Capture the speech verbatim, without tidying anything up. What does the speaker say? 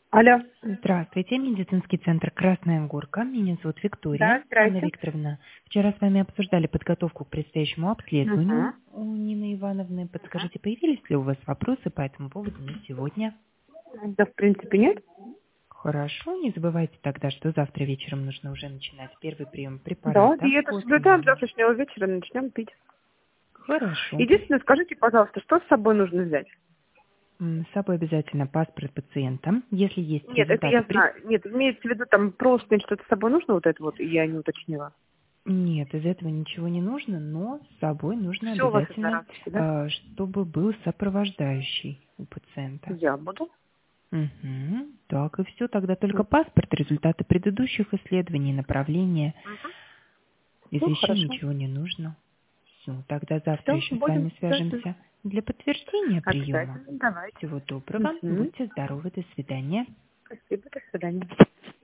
Алло. Здравствуйте, медицинский центр «Красная Горка». Меня зовут Да, Виктория. Анна здрасте. Викторовна, вчера с вами обсуждали подготовку к предстоящему обследованию Угу. у Нины Ивановны. Угу. Подскажите, появились ли у вас вопросы по этому поводу на сегодня? Да, в принципе, нет. Хорошо, не забывайте тогда, что завтра вечером нужно уже начинать первый прием Да, препарата диету от соблюдаем, с Мини. завтрашнего вечера начнем пить. Хорошо. Единственное, скажите, пожалуйста, что с собой нужно взять? М, С собой обязательно паспорт пациента. Если есть Нет, это результаты я пред... знаю. Нет, имеется в виду там просто что-то с собой нужно, вот это вот, я не уточнила. Нет, из этого ничего не нужно, но с собой нужно Все у вас обязательно, одноразовки, да? э, чтобы был сопровождающий у пациента. Я буду. Угу. Так и все, тогда только Угу. паспорт, результаты предыдущих исследований, направления. Из Ну, вещей хорошо. ничего не нужно. Все, тогда завтра Все, еще с будем. вами Да. свяжемся для подтверждения приема. Обязательно. Давайте. Всего доброго, Угу. будьте здоровы, до свидания. Спасибо, до свидания.